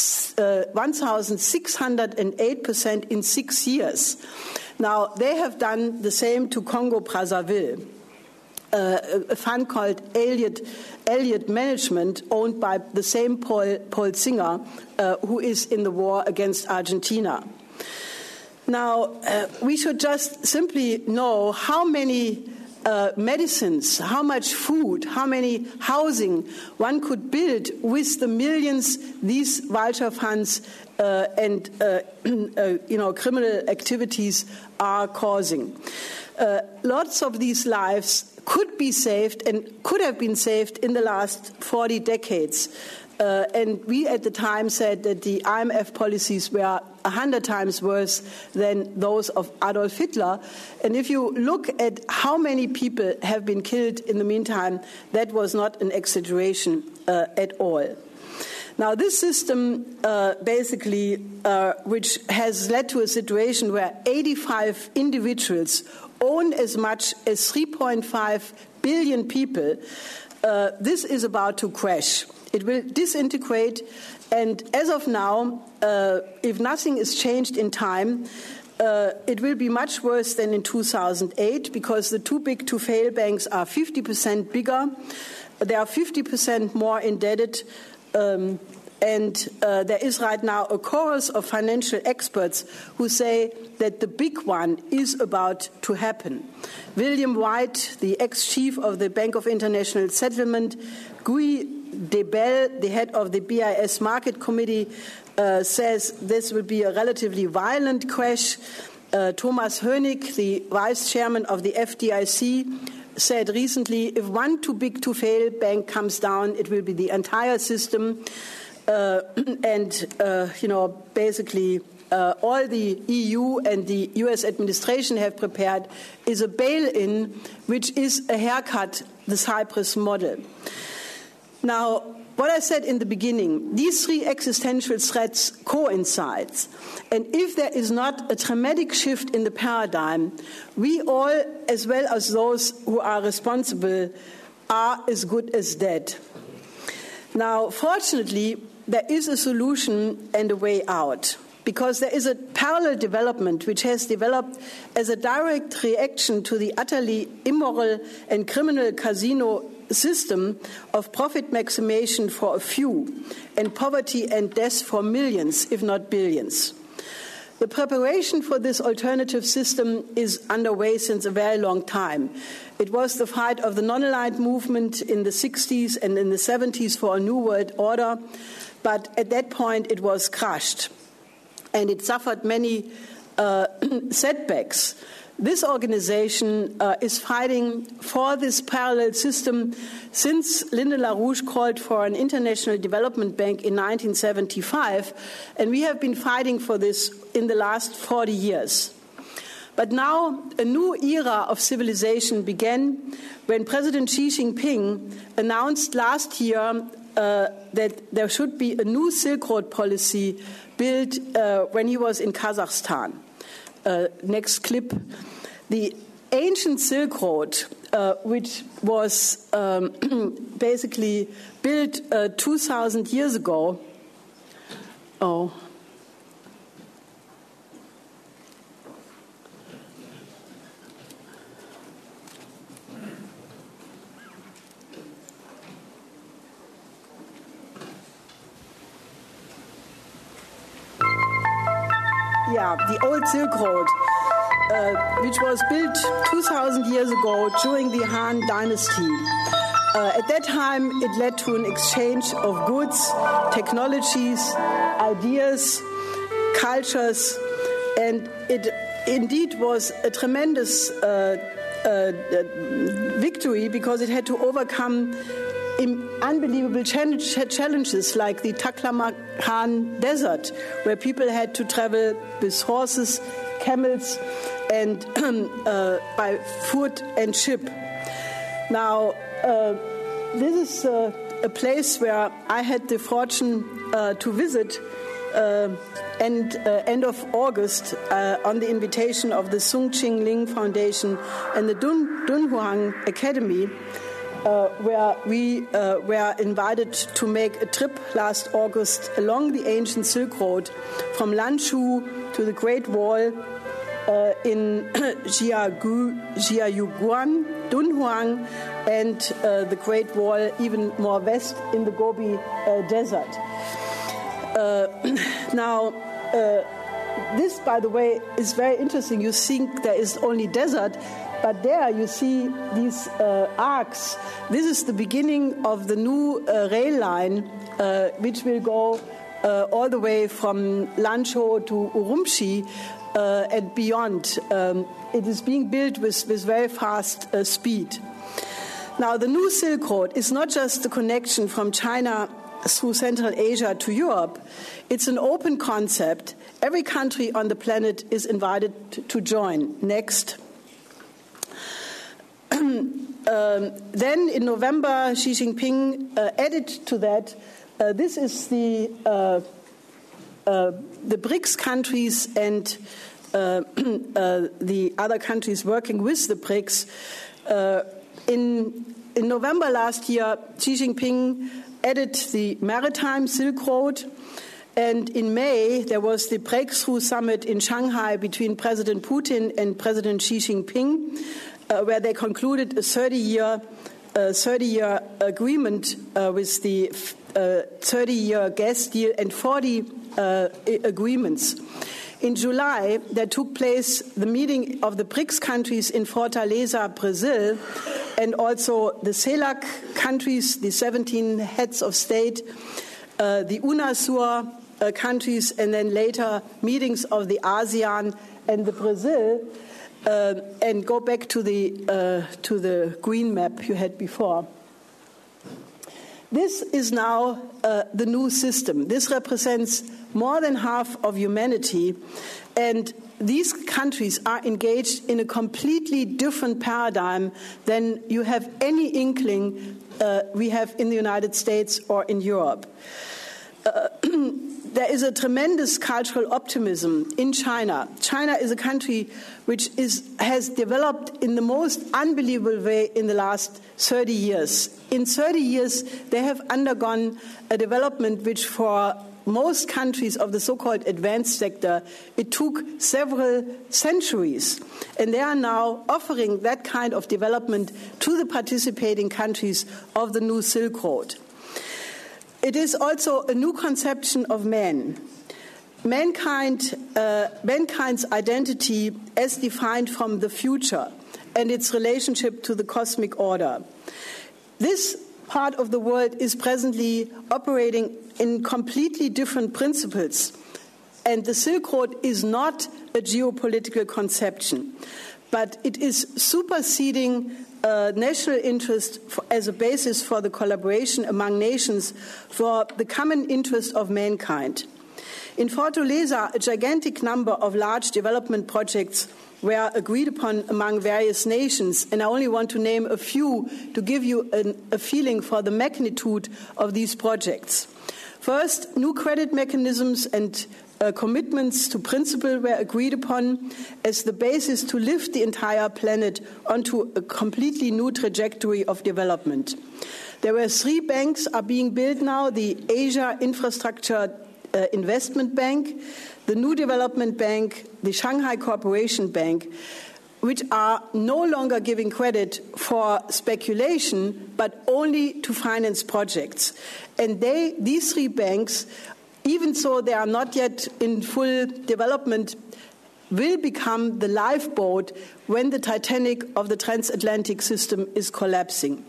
[SPEAKER 2] six hundred eight percent in six years. Now, they have done the same to Congo-Brazzaville, uh, a fund called Elliott, Elliott Management, owned by the same Paul, Paul Singer, uh, who is in the war against Argentina. Now, uh, we should just simply know how many uh, medicines, how much food, how many housing one could build with the millions these vulture funds uh, and uh, uh, you know, criminal activities are causing. Uh, lots of these lives could be saved and could have been saved in the last forty decades. Uh, and we at the time said that the I M F policies were a hundred times worse than those of Adolf Hitler. And if you look at how many people have been killed in the meantime, that was not an exaggeration uh, at all. Now, this system uh, basically, uh, which has led to a situation where eighty-five individuals own as much as three point five billion people, uh, this is about to crash. It will disintegrate, and as of now, uh, if nothing is changed in time, uh, it will be much worse than in two thousand eight, because the too big to fail banks are fifty percent bigger, they are fifty percent more indebted, um, And uh, there is right now a chorus of financial experts who say that the big one is about to happen. William White, the ex-chief of the Bank of International Settlement, Guy Debelle, the head of the B I S Market Committee, uh, says this will be a relatively violent crash. Uh, Thomas Hönig, the vice chairman of the F D I C, said recently, if one too big to fail bank comes down, it will be the entire system. Uh, and, uh, you know, basically uh, all the E U and the U S administration have prepared is a bail-in, which is a haircut, the Cyprus model. Now, what I said in the beginning, these three existential threats coincide. And if there is not a dramatic shift in the paradigm, we all, as well as those who are responsible, are as good as dead. Now, fortunately, there is a solution and a way out, because there is a parallel development which has developed as a direct reaction to the utterly immoral and criminal casino system of profit maximization for a few and poverty and death for millions, if not billions. The preparation for this alternative system is underway since a very long time. It was the fight of the non-aligned movement in the sixties and in the seventies for a new world order, but at that point it was crushed, and it suffered many uh, setbacks. This organization uh, is fighting for this parallel system since Lyndon LaRouche called for an international development bank in nineteen seventy-five, and we have been fighting for this in the last forty years. But now a new era of civilization began when President Xi Jinping announced last year uh, that there should be a new Silk Road policy built uh, when he was in Kazakhstan. Uh, next clip. The ancient Silk Road, uh, which was um, basically built uh, two thousand years ago. Oh. Yeah, the old Silk Road, uh, which was built two thousand years ago during the Han Dynasty. Uh, at that time, it led to an exchange of goods, technologies, ideas, cultures, and it indeed was a tremendous uh, uh, victory because it had to overcome unbelievable challenges like the Taklamakan Desert, where people had to travel with horses, camels, and uh, by foot and ship. Now, uh, this is uh, a place where I had the fortune uh, to visit uh, and uh, end of August uh, on the invitation of the Sung Ching Ling Foundation and the Dun Dunhuang Academy. Uh, where we uh, were invited to make a trip last August along the ancient Silk Road from Lanzhou to the Great Wall uh, in Jiagu, Jiayuguan, Dunhuang, and uh, the Great Wall even more west in the Gobi uh, Desert. Uh, now, uh, this, by the way, is very interesting. You think there is only desert, but there you see these uh, arcs. This is the beginning of the new uh, rail line, uh, which will go uh, all the way from Lanzhou to Urumqi uh, and beyond. Um, it is being built with, with very fast uh, speed. Now, the new Silk Road is not just the connection from China through Central Asia to Europe. It's an open concept. Every country on the planet is invited to join. Next. Um, then in November, Xi Jinping uh, added to that, uh, this is the, uh, uh, the BRICS countries and uh, uh, the other countries working with the BRICS. Uh, in, in November last year, Xi Jinping added the Maritime Silk Road. And in May, there was the Breakthrough Summit in Shanghai between President Putin and President Xi Jinping, Uh, where they concluded a thirty-year uh, thirty-year agreement uh, with the thirty-year gas deal and forty uh, agreements. In July, there took place the meeting of the BRICS countries in Fortaleza, Brazil, and also the CELAC countries, the seventeen heads of state, uh, the UNASUR uh, countries, and then later meetings of the ASEAN and the Brazil. Uh, and go back to the uh, to the green map you had before. This is now uh, the new system. This represents more than half of humanity, and these countries are engaged in a completely different paradigm than you have any inkling uh, we have in the United States or in Europe. Uh, there is a tremendous cultural optimism in China. China is a country which is, has developed in the most unbelievable way in the last thirty years. In thirty years, they have undergone a development which for most countries of the so-called advanced sector, it took several centuries. And they are now offering that kind of development to the participating countries of the new Silk Road. It is also a new conception of man. Mankind, uh, mankind's identity as defined from the future and its relationship to the cosmic order. This part of the world is presently operating in completely different principles, and the Silk Road is not a geopolitical conception, but it is superseding Uh, national interest for, as a basis for the collaboration among nations for the common interest of mankind. In Fortaleza, a gigantic number of large development projects were agreed upon among various nations, and I only want to name a few to give you an, a feeling for the magnitude of these projects. First, new credit mechanisms and Uh, commitments to principle were agreed upon as the basis to lift the entire planet onto a completely new trajectory of development. There were three banks are being built now: the Asia Infrastructure uh, Investment Bank, the New Development Bank, the Shanghai Cooperation Bank, which are no longer giving credit for speculation, but only to finance projects. And they, these three banks, even though they are not yet in full development, will become the lifeboat when the Titanic of the transatlantic system is collapsing.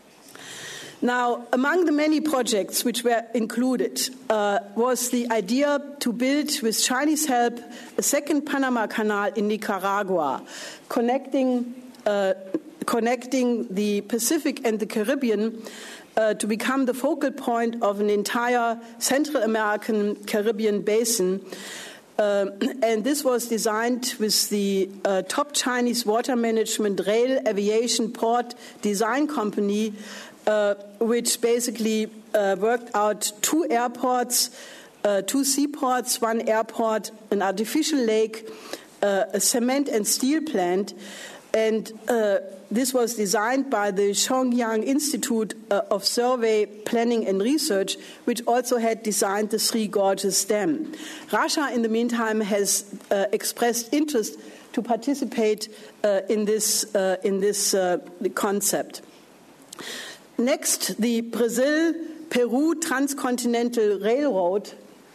[SPEAKER 2] Now, among the many projects which were included uh, was the idea to build, with Chinese help, a second Panama Canal in Nicaragua, connecting, uh, connecting the Pacific and the Caribbean, Uh, to become the focal point of an entire Central American Caribbean basin. Uh, and this was designed with the uh, top Chinese water management, rail, aviation, port design company, uh, which basically uh, worked out two airports, uh, two seaports, one airport, an artificial lake, uh, a cement and steel plant. And uh, this was designed by the Shenyang Institute uh, of Survey, Planning and Research, which also had designed the Three Gorges Dam. Russia, in the meantime, has uh, expressed interest to participate uh, in this, uh, in this uh, concept. Next, the Brazil-Peru Transcontinental Railroad.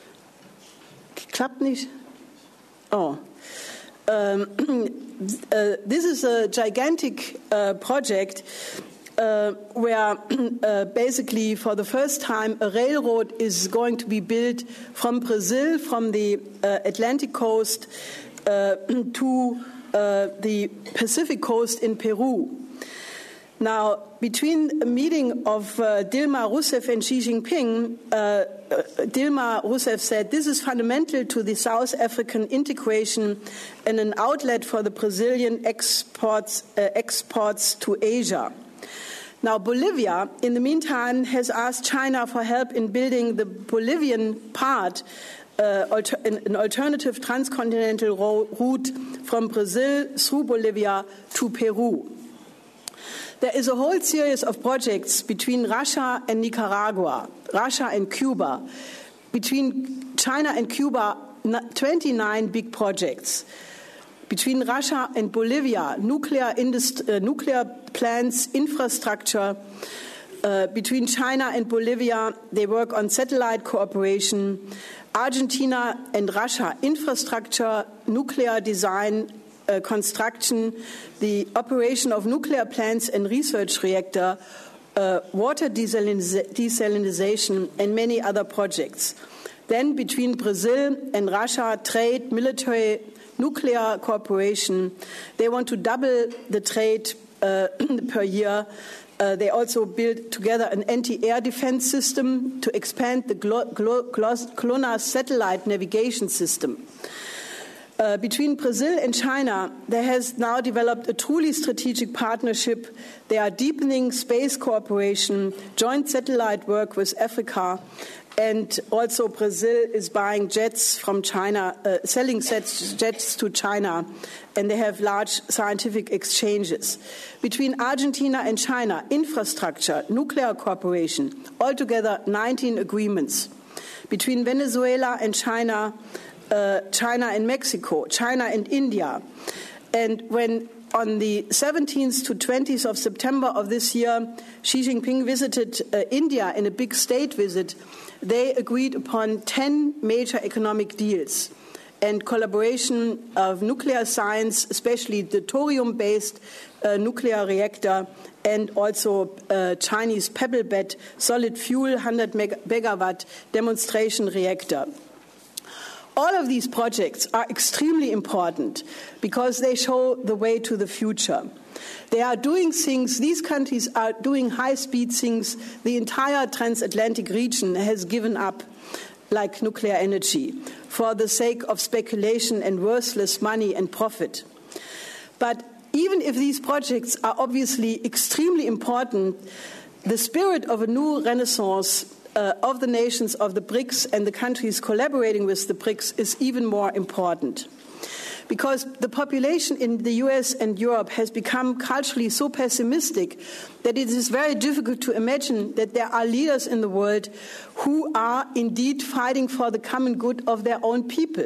[SPEAKER 2] Klappt nicht? Oh. Um, uh, this is a gigantic uh, project uh, where uh, basically for the first time a railroad is going to be built from Brazil, from the uh, Atlantic coast uh, to uh, the Pacific coast in Peru. Now, between a meeting of uh, Dilma Rousseff and Xi Jinping, uh, Dilma Rousseff said, "This is fundamental to the South African integration and an outlet for the Brazilian exports, uh, exports to Asia." Now, Bolivia, in the meantime, has asked China for help in building the Bolivian part, uh, alter- an alternative transcontinental ro- route from Brazil through Bolivia to Peru. There is a whole series of projects between Russia and Nicaragua, Russia and Cuba. Between China and Cuba, twenty-nine big projects. Between Russia and Bolivia, nuclear, industri- uh, nuclear plants, infrastructure, Uh, between China and Bolivia, they work on satellite cooperation. Argentina and Russia, infrastructure, nuclear design, uh, construction, the operation of nuclear plants and research reactor, uh, water desalinization, and many other projects. Then between Brazil and Russia, trade, military, nuclear cooperation. They want to double the trade uh, per year. Uh, they also built together an anti-air defense system to expand the GLONASS satellite navigation system. Uh, between Brazil and China, there has now developed a truly strategic partnership. They are deepening space cooperation, joint satellite work with Africa, and also Brazil is buying jets from China, uh, selling jets, jets to China, and they have large scientific exchanges. Between Argentina and China, infrastructure, nuclear cooperation, altogether nineteen agreements. Between Venezuela and China, uh, China and Mexico, China and India. And when on the seventeenth to twentieth of September of this year, Xi Jinping visited uh, India in a big state visit, they agreed upon ten major economic deals and collaboration of nuclear science, especially the thorium-based uh, nuclear reactor, and also uh, Chinese pebble bed solid fuel one hundred megawatt demonstration reactor. All of these projects are extremely important because they show the way to the future. They are doing things, these countries are doing high-speed things the entire transatlantic region has given up, like nuclear energy, for the sake of speculation and worthless money and profit. But even if these projects are obviously extremely important, the spirit of a new renaissance uh, of the nations of the BRICS and the countries collaborating with the BRICS is even more important. Because the population in the U S and Europe has become culturally so pessimistic that it is very difficult to imagine that there are leaders in the world who are indeed fighting for the common good of their own people.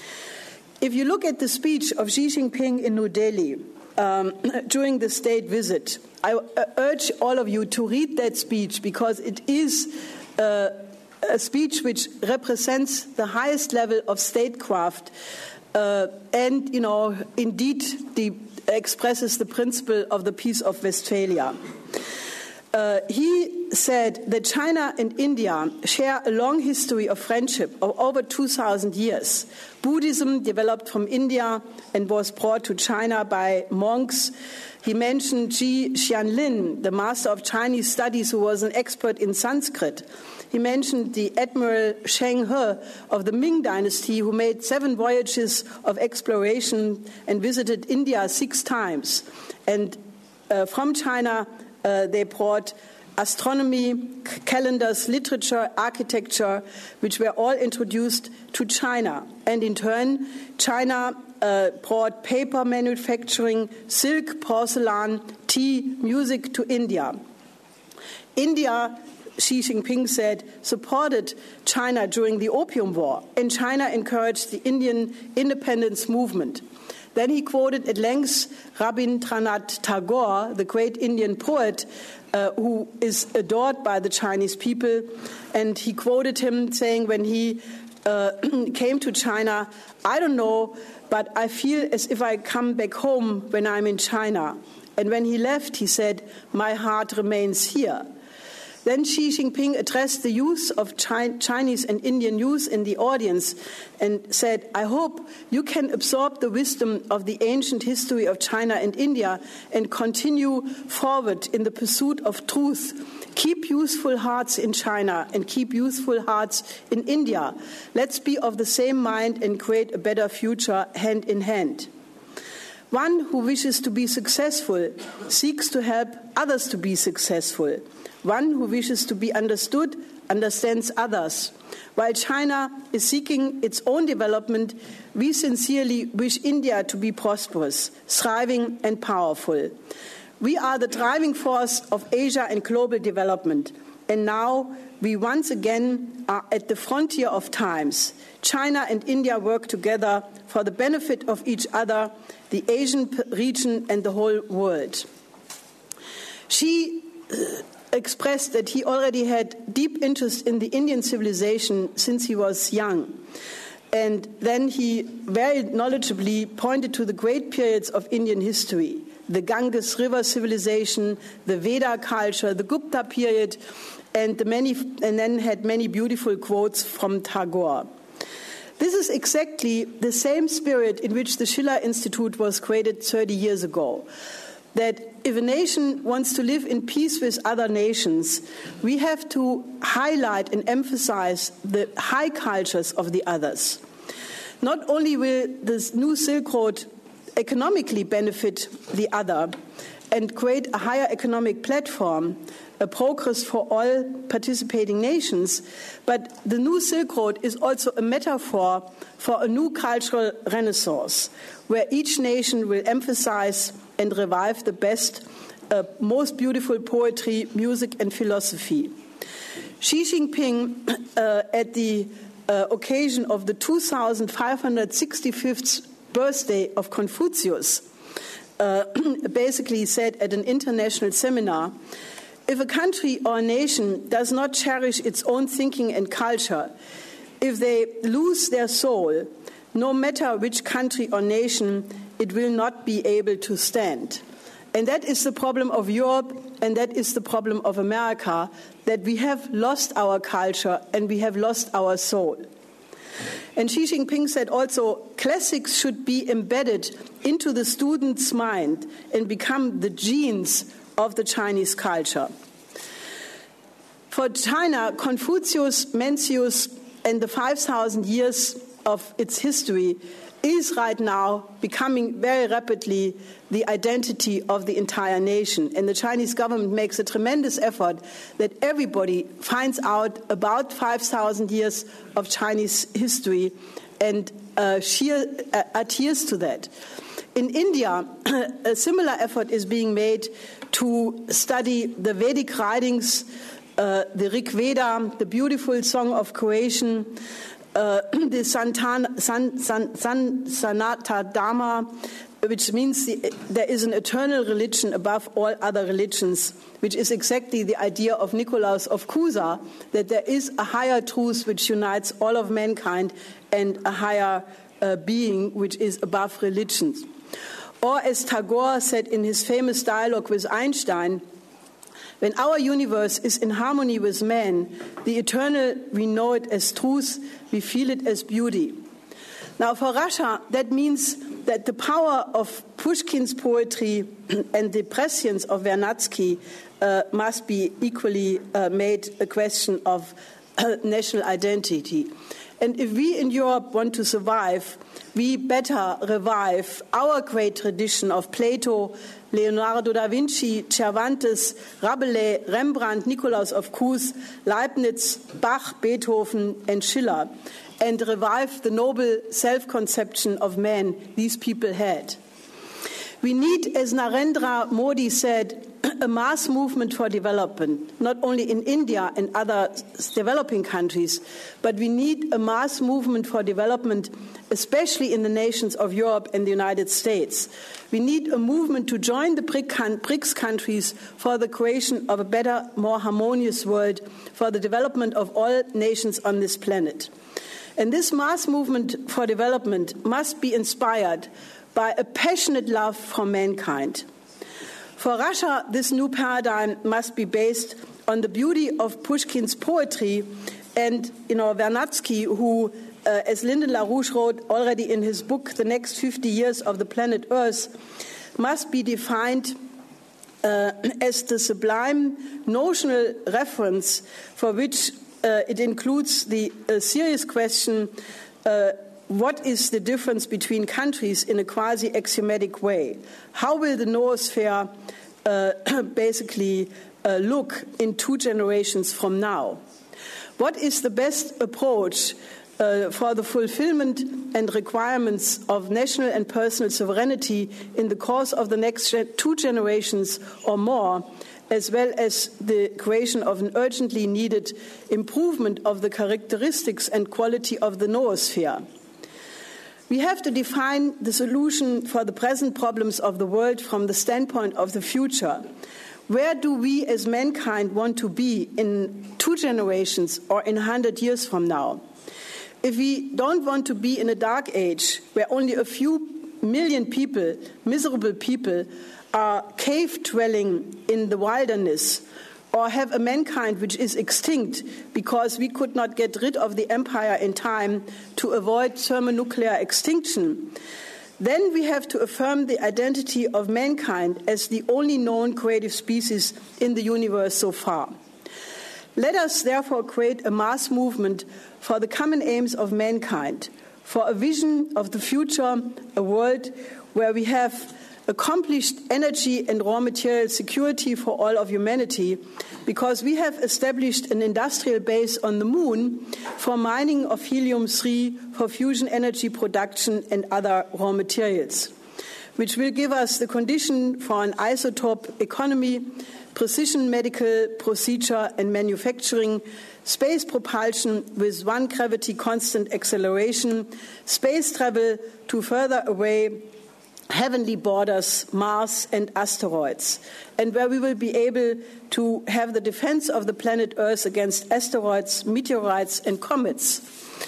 [SPEAKER 2] If you look at the speech of Xi Jinping in New Delhi um, during the state visit, I urge all of you to read that speech because it is uh, a speech which represents the highest level of statecraft. Uh, and, you know, indeed the, expresses the principle of the Peace of Westphalia. Uh, he said that China and India share a long history of friendship of over two thousand years. Buddhism developed from India and was brought to China by monks. He mentioned Ji Xianlin, the master of Chinese studies who was an expert in Sanskrit. He mentioned the Admiral Sheng He of the Ming Dynasty, who made seven voyages of exploration and visited India six times. And uh, from China, uh, they brought astronomy, c- calendars, literature, architecture, which were all introduced to China. And in turn, China uh, brought paper manufacturing, silk, porcelain, tea, music to India. India, Xi Jinping said, supported China during the Opium War, and China encouraged the Indian independence movement. Then he quoted at length Rabindranath Tagore, the great Indian poet, uh, who is adored by the Chinese people, and he quoted him saying when he uh, came to China, I don't know, but I feel as if I come back home when I'm in China. And when he left, he said, my heart remains here. Then Xi Jinping addressed the youth of Chinese and Indian youth in the audience and said, I hope you can absorb the wisdom of the ancient history of China and India and continue forward in the pursuit of truth. Keep youthful hearts in China and keep youthful hearts in India. Let's be of the same mind and create a better future hand in hand. One who wishes to be successful seeks to help others to be successful. One who wishes to be understood understands others. While China is seeking its own development, we sincerely wish India to be prosperous, thriving and powerful. We are the driving force of Asia and global development, and now we once again are at the frontier of times. China and India work together for the benefit of each other, the Asian region and the whole world. Xi expressed that he already had deep interest in the Indian civilization since he was young. And then he very knowledgeably pointed to the great periods of Indian history, the Ganges River civilization, the Veda culture, the Gupta period, and, the many, and then had many beautiful quotes from Tagore. This is exactly the same spirit in which the Schiller Institute was created thirty years ago, that if a nation wants to live in peace with other nations, we have to highlight and emphasize the high cultures of the others. Not only will this new Silk Road economically benefit the other and create a higher economic platform, a progress for all participating nations, but the new Silk Road is also a metaphor for a new cultural renaissance, where each nation will emphasize and revive the best, uh, most beautiful poetry, music, and philosophy. Xi Jinping, uh, at the uh, occasion of the two thousand five hundred sixty-fifth birthday of Confucius, uh, basically said at an international seminar, if a country or a nation does not cherish its own thinking and culture, if they lose their soul, no matter which country or nation, it will not be able to stand. And that is the problem of Europe, and that is the problem of America, that we have lost our culture and we have lost our soul. And Xi Jinping said also, classics should be embedded into the student's mind and become the genes of the Chinese culture. For China, Confucius, Mencius, and the five thousand years of its history is right now becoming very rapidly the identity of the entire nation. And the Chinese government makes a tremendous effort that everybody finds out about five thousand years of Chinese history and uh, sheer, uh, adheres to that. In India, a similar effort is being made to study the Vedic writings, uh, the Rig Veda, the beautiful Song of Creation, uh, the Santana, San, San, San, Sanatana Dharma, which means the, there is an eternal religion above all other religions, which is exactly the idea of Nicolaus of Cusa, that there is a higher truth which unites all of mankind and a higher uh, being which is above religions. Or as Tagore said in his famous dialogue with Einstein, when our universe is in harmony with man, the eternal, we know it as truth, we feel it as beauty. Now, for Russia, that means that the power of Pushkin's poetry and the prescience of Vernadsky uh, must be equally uh, made a question of uh, national identity. And if we in Europe want to survive, we better revive our great tradition of Plato, Leonardo da Vinci, Cervantes, Rabelais, Rembrandt, Nicolaus of Cusa, Leibniz, Bach, Beethoven, and Schiller, and revive the noble self-conception of man these people had. We need, as Narendra Modi said, a mass movement for development, not only in India and other developing countries, but we need a mass movement for development, especially in the nations of Europe and the United States. We need a movement to join the BRICS countries for the creation of a better, more harmonious world, for the development of all nations on this planet. And this mass movement for development must be inspired by a passionate love for mankind. For Russia, this new paradigm must be based on the beauty of Pushkin's poetry and, you know, Vernadsky, who, uh, as Lyndon LaRouche wrote already in his book, The Next fifty Years of the Planet Earth, must be defined uh, as the sublime notional reference for which uh, it includes the uh, serious question, uh, what is the difference between countries in a quasi-axiomatic way? How will the noosphere uh, basically uh, look in two generations from now? What is the best approach uh, for the fulfillment and requirements of national and personal sovereignty in the course of the next two generations or more, as well as the creation of an urgently needed improvement of the characteristics and quality of the noosphere? We have to define the solution for the present problems of the world from the standpoint of the future. where do we as mankind want to be in two generations or in a hundred years from now? If we don't want to be in a dark age where only a few million people, miserable people, are cave-dwelling in the wilderness, or have a mankind which is extinct because we could not get rid of the empire in time to avoid thermonuclear extinction, then we have to affirm the identity of mankind as the only known creative species in the universe so far. Let us therefore create a mass movement for the common aims of mankind, for a vision of the future, a world where we have accomplished energy and raw material security for all of humanity, because we have established an industrial base on the moon for mining of helium three, for fusion energy production and other raw materials, which will give us the condition for an isotope economy, precision medical procedure and manufacturing, space propulsion with one gravity constant acceleration, space travel to further away heavenly borders, Mars and asteroids, and where we will be able to have the defense of the planet Earth against asteroids, meteorites and comets.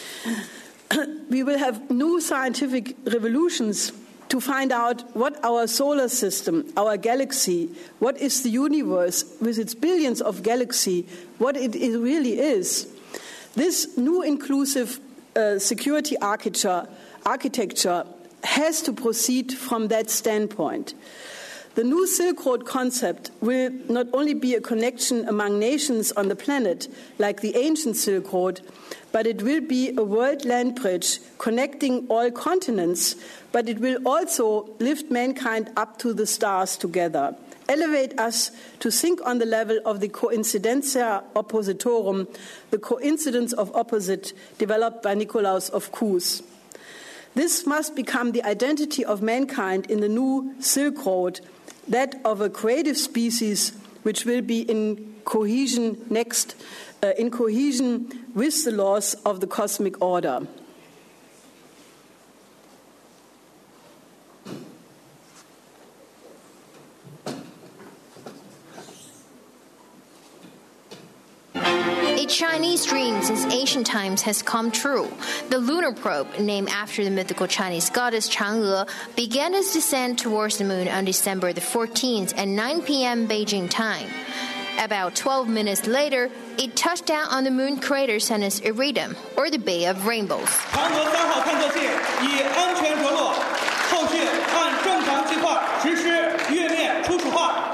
[SPEAKER 2] We will have new scientific revolutions to find out what our solar system, our galaxy, what is the universe with its billions of galaxies, what it really is. This new inclusive uh, security architecture, architecture has to proceed from that standpoint. The new Silk Road concept will not only be a connection among nations on the planet, like the ancient Silk Road, but it will be a world land bridge connecting all continents, but it will also lift mankind up to the stars together, elevate us to think on the level of the coincidentia oppositorum, the coincidence of opposite developed by Nikolaus of Kues. This must become the identity of mankind in the new Silk Road, that of a creative species which will be in cohesion next, uh, in cohesion with the laws of the cosmic order.
[SPEAKER 5] A Chinese dream since ancient times has come true. The lunar probe, named after the mythical Chinese goddess Chang'e, began its descent towards the moon on December the fourteenth at nine p.m. Beijing time. About twelve minutes later, it touched down on the moon crater Sanus Iridium, or the Bay of Rainbows.
[SPEAKER 6] 嫦娥三号探测器已安全着陆，后续按正常计划实施月面初始化。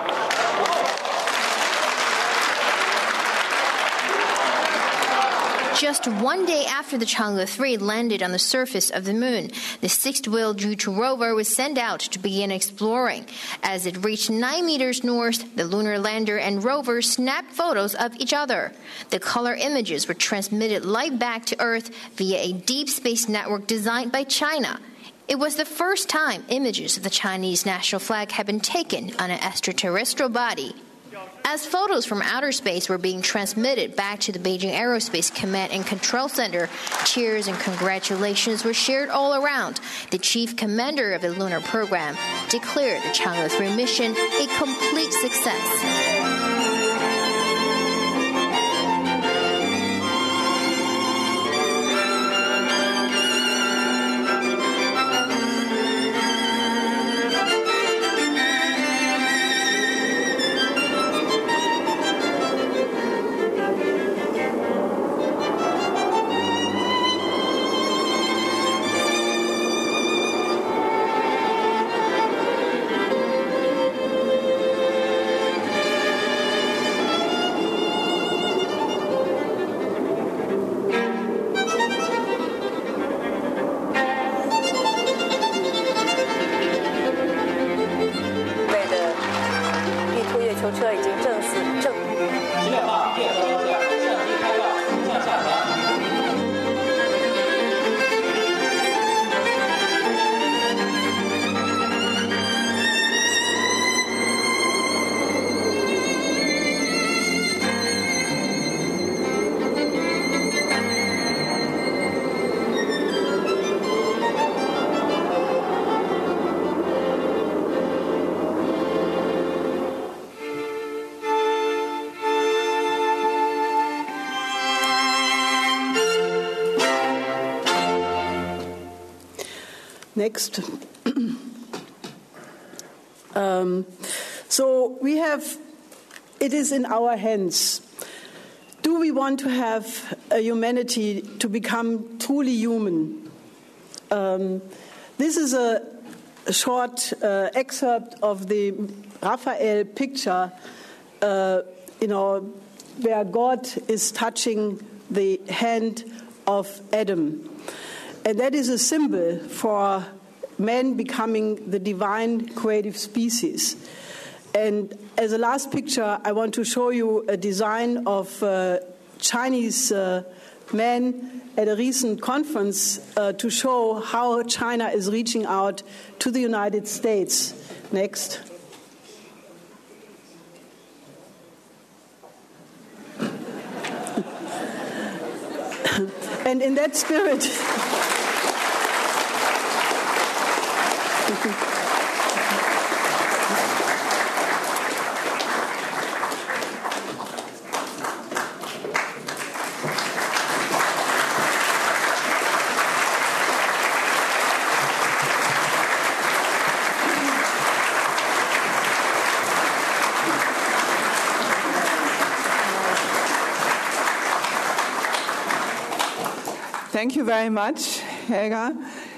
[SPEAKER 5] Just one day after the Chang'e three landed on the surface of the moon, the sixth-wheel Zhuchu rover was sent out to begin exploring. As it reached nine meters north, the lunar lander and rover snapped photos of each other. The color images were transmitted live back to Earth via a deep space network designed by China. It was the first time images of the Chinese national flag had been taken on an extraterrestrial body. As photos from outer space were being transmitted back to the Beijing Aerospace Command and Control Center, cheers and congratulations were shared all around. The chief commander of the lunar program declared the Chang'e three mission a complete success.
[SPEAKER 2] Next. um, so we have, it is in our hands. Do we want to have a humanity to become truly human? Um, this is a, a short uh, excerpt of the Raphael picture, uh, you know, where God is touching the hand of Adam. And that is a symbol for man becoming the divine creative species. And as a last picture, I want to show you a design of uh, Chinese uh, men at a recent conference uh, to show how China is reaching out to the United States. Next. And in that spirit,
[SPEAKER 1] Thank you very much, Helga.